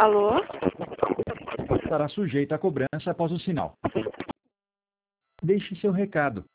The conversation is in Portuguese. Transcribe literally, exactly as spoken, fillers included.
Alô? Estará sujeita a cobrança após o sinal. Deixe seu recado.